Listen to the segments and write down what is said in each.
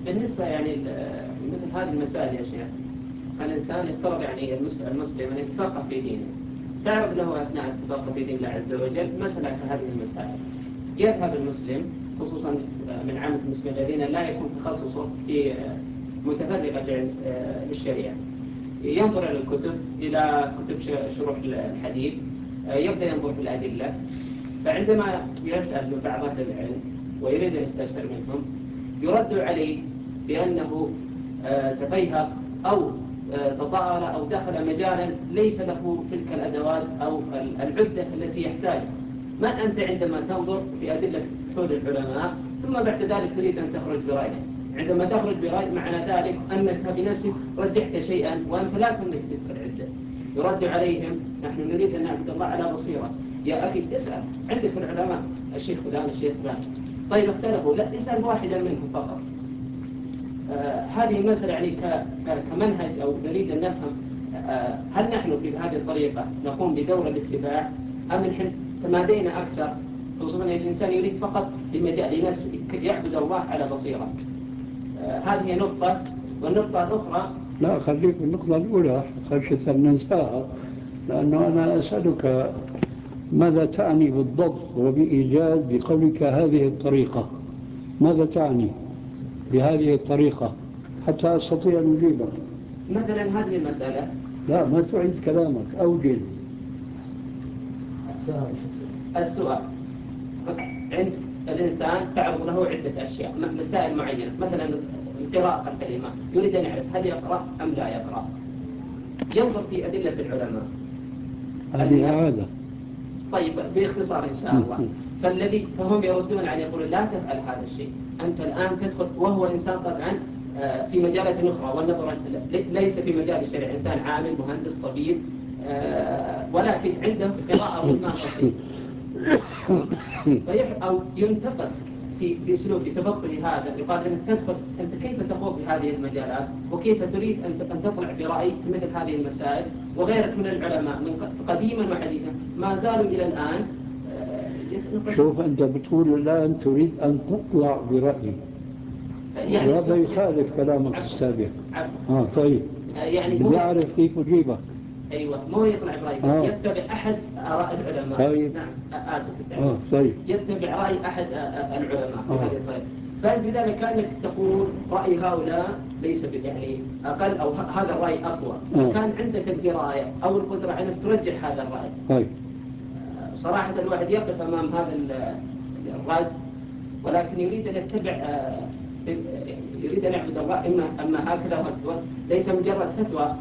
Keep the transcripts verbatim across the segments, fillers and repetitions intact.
بالنسبة يعني مثل هذه المسائل يا شيخ، الإنسان يفترض يعني المسلم أن يتفقه في دينه، تعرض له أثناء التفقه في دين الله عز وجل مسألة كهذه المسائل، يذهب المسلم خصوصا من عامة المسلمين الذين لا يكون تخصصه في متفرغة للشريعة، ينظر إلى الكتب، إلى كتب شروح الحديث، يبدأ ينظر في الأدلة، فعندما يسأل من بعض أهل العلم ويريد أن يستفسر منهم يرد عليه بأنه تفيهق أو تطاول أو دخل مجالا ليس له تلك الأدوات أو العدة التي يحتاجها. من أنت عندما تنظر في أدلة حول العلماء ثم بعد ذلك تريد أن تخرج برأيك؟ عندما تخرج برأي معنى ذلك أنك بنفسك رجحت شيئا وأنت لا تملك تلك العدة. يرد عليهم نحن نريد أن نعبد الله على بصيرة. يا أخي اسأل، عندك العلماء الشيخ فلان الشيخ فلان، طيب اختلفوا، لا اسأل واحدا منهم فقط. آه هذه المسألة يعني كمنهج أو نريد أن نفهم آه هل نحن في هذه الطريقة نقوم بدور الاتباع أم نحن تمادينا أكثر، خصوصا أن الإنسان يريد فقط بمجال لنفسه يعبد الله على بصيرة. آه هذه نقطة. والنقطة الأخرى لا خليك بالنقطة الأولى خشية أن ننساها، لأنه أنا أسألك ماذا تعني بالضبط وبإيجاد بقولك هذه الطريقة؟ ماذا تعني بهذه الطريقة حتى أستطيع أن أجيبك؟ مثلا هذه المسألة. لا ما تعيد كلامك، أوجد السؤال. السؤال عند الإنسان تعرض له عدة أشياء، مسائل معينة، مثلا قراءة الكلمة، يريد أن يعرف هل يقرأ أم لا يقرأ، ينظر في أدلة العلماء. هذه هذا طيب باختصار إن شاء الله، فالذي فهم يردون عليه يقولون لا تفعل هذا الشيء، أنت الآن تدخل، وهو إنسان طبعا في مجالات أخرى، والنظر ليس في مجال الشرع، إنسان عامل مهندس طبيب ولكن عنده قراءة والماء بسيط، أو ينتقد في في سلوك تفقه هذا، يقال انك تدخل انت كيف تخوض في هذه المجالات وكيف تريد ان ان تطلع براي في مثل هذه المسائل، وغيرك من العلماء من قديما وحديثا ما زالوا الى الان. شوف انت بتقول الان تريد ان تطلع برايي، يعني وهذا يخالف كلامك السابق. اه طيب يعني بدي اعرف كيف اجيبك. ايوه مو يطلع برايي، آه. يتبع احد اراء العلماء. طيب. نعم اسف التعليم. آه طيب. يتبع راي احد العلماء في هذه الطريقه، فبذلك كانك تقول راي هؤلاء ليس يعني اقل او هذا الراي اقوى. آه. كان عندك الدرايه او القدره انك ترجح هذا الراي. طيب. صراحه الواحد يقف امام هذا الرد، ولكن يريد ان يتبع، يريد ان يعبد الله اما اما هكذا، ليس مجرد فتوى.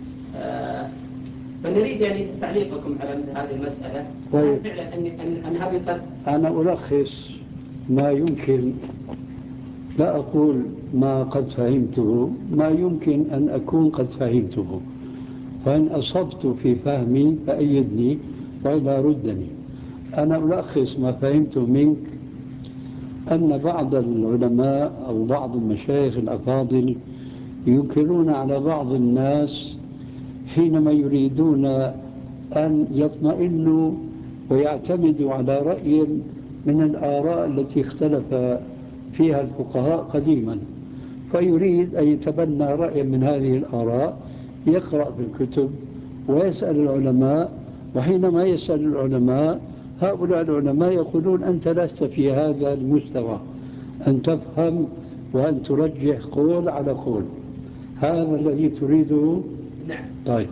فنريد يعني تعليقكم على مثل هذه المسألة. طيب. فعلا أن أن أن هذه قد أنا ألخص ما يمكن، لا أقول ما قد فهمته، ما يمكن أن أكون قد فهمته، فإن أصبت في فهمي فأيدني وإلا ردني. أنا ألخص ما فهمته منك أن بعض العلماء أو بعض المشايخ الأفاضل ينكرون على بعض الناس حينما يريدون أن يطمئنوا ويعتمدوا على رأي من الآراء التي اختلف فيها الفقهاء قديما، فيريد أن يتبنى رأي من هذه الآراء، يقرأ في الكتب ويسأل العلماء، وحينما يسأل العلماء هؤلاء العلماء يقولون أنت لست في هذا المستوى أن تفهم وأن ترجح قول على قول. هذا الذي تريده؟ نعم. طيب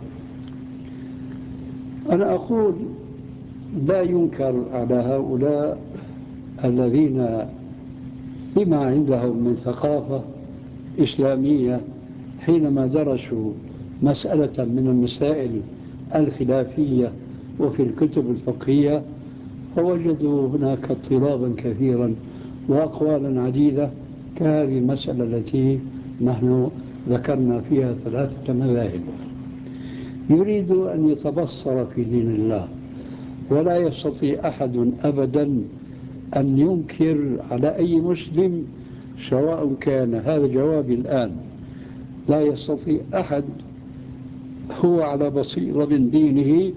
أنا أقول لا ينكر على هؤلاء الذين بما عندهم من ثقافة إسلامية حينما درسوا مسألة من المسائل الخلافية وفي الكتب الفقهية فوجدوا هناك اضطرابا كثيرا وأقوالا عديدة كهذه المسألة التي نحن ذكرنا فيها ثلاثة مذاهب. يريد أن يتبصر في دين الله، ولا يستطيع أحد أبدا أن ينكر على أي مسلم سواء كان، هذا جوابي الآن، لا يستطيع أحد هو على بصيرة من دينه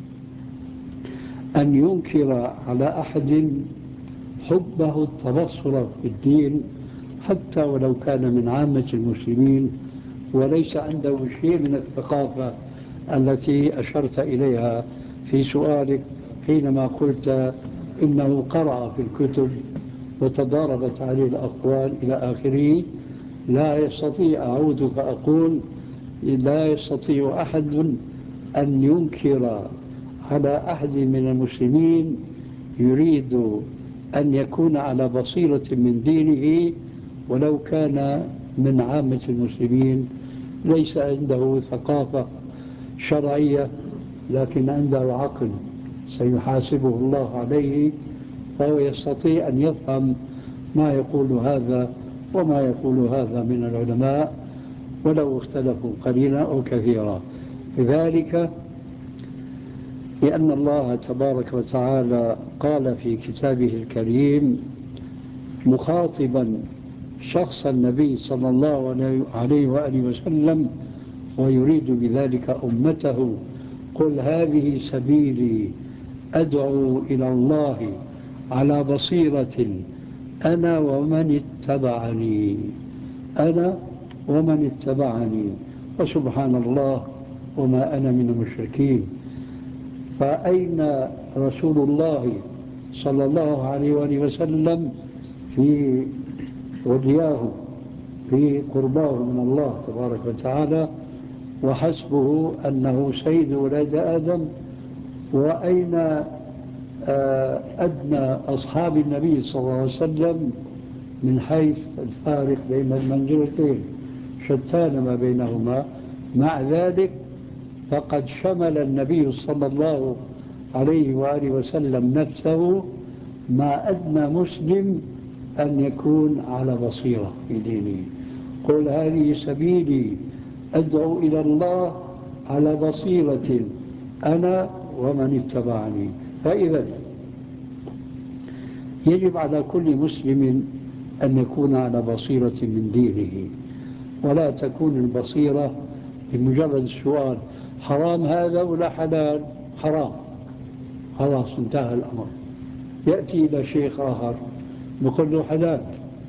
أن ينكر على أحد حبه التبصر في الدين حتى ولو كان من عامة المسلمين وليس عنده شيء من الثقافة التي أشرت إليها في سؤالك حينما قلت إنه قرأ في الكتب وتضاربت عليه الأقوال إلى آخره. لا يستطيع، أعود فأقول، لا يستطيع أحد أن ينكر على أحد من المسلمين يريد أن يكون على بصيرة من دينه ولو كان من عامة المسلمين ليس عنده ثقافة شرعية لكن عنده عقل سيحاسبه الله عليه، فهو يستطيع أن يفهم ما يقول هذا وما يقول هذا من العلماء ولو اختلفوا قليلا أو كثيرا. لذلك لأن الله تبارك وتعالى قال في كتابه الكريم مخاطبا شخص النبي صلى الله عليه وآله وسلم ويريد بذلك أمته: قل هذه سبيلي أدعو إلى الله على بصيرة أنا ومن اتبعني أنا ومن اتبعني وسبحان الله وما أنا من المشركين. فأين رسول الله صلى الله عليه وآله وسلم في ولياه في قرباه من الله تبارك وتعالى وحسبه أنه سيد ولاد آدم؟ وأين أدنى أصحاب النبي صلى الله عليه وسلم من حيث الفارق بين المنزلتين؟ شتان ما بينهما. مع ذلك فقد شمل النبي صلى الله عليه وآله وسلم نفسه ما أدنى مسلم أن يكون على بصيرة في دينه. قل هذه سبيلي أدعو إلى الله على بصيرة أنا ومن اتبعني. فإذا يجب على كل مسلم أن يكون على بصيرة من دينه، ولا تكون البصيرة بمجرد السؤال حرام هذا ولا حلال؟ حرام، خلاص انتهى الأمر. يأتي إلى شيخ آخر نقول له حلال.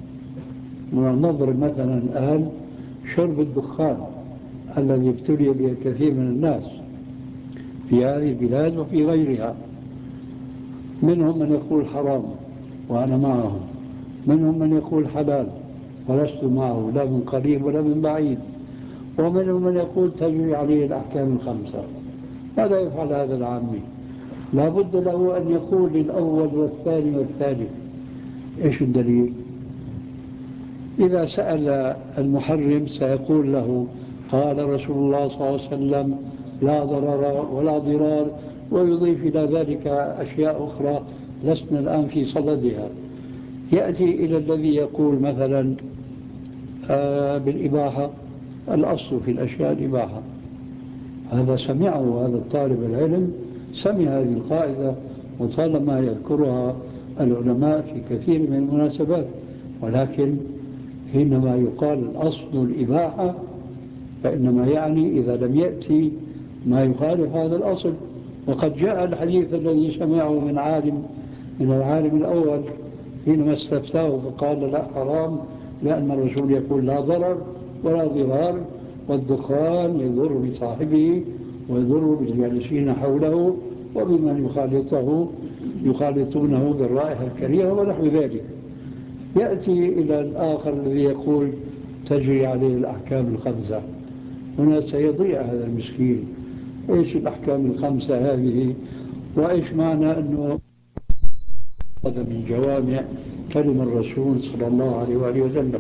نضرب مثلا الآن شرب الدخان الذي ابتلي به كثير من الناس في هذه البلاد وفي غيرها. منهم من يقول حرام وأنا معهم، منهم من يقول حلال ولست معه لا من قريب ولا من بعيد، ومنهم من يقول تجري عليه الأحكام الخمسة. ماذا يفعل هذا العامي؟ لا بد له أن يقول للأول والثاني والثالث. إيش الدليل؟ إذا سأل المحرم سيقول له قال رسول الله صلى الله عليه وسلم لا ضرر ولا ضرار، ويضيف إلى ذلك أشياء أخرى لسنا الآن في صددها. يأتي إلى الذي يقول مثلا آه بالإباحة، الأصل في الأشياء الإباحة. هذا سمعه، هذا الطالب العلم سمع هذه القاعدة وطالما يذكرها العلماء في كثير من المناسبات، ولكن حينما يقال الأصل الإباحة فإنما يعني إذا لم يأتي ما يخالف هذا الأصل. وقد جاء الحديث الذي سمعه من عالم من العالم الأول حينما استفتاه فقال لا حرام، لأن الرسول يقول لا ضرر ولا ضرار، والدخان يضر بصاحبه ويضر بالجالسين حوله وبمن يخالطه يخالطونه بالرائحة الكريهة ونحو ذلك. يأتي إلى الآخر الذي يقول تجري عليه الأحكام الخمسة. هنا سيضيع هذا المسكين. إيش الأحكام الخمسة هذه؟ وإيش معنى أنه هذا من جوامع كلمة الرسول صلى الله عليه وآله وسلم؟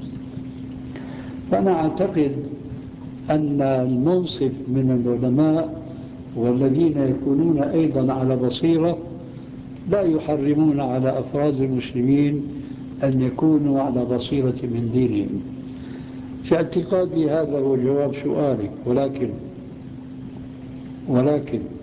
فأنا أعتقد أن المنصف من العلماء والذين يكونون أيضا على بصيرة لا يحرمون على أفراد المسلمين أن يكونوا على بصيرة من دينهم. في اعتقادي هذا هو جواب سؤالك، ولكن ولكن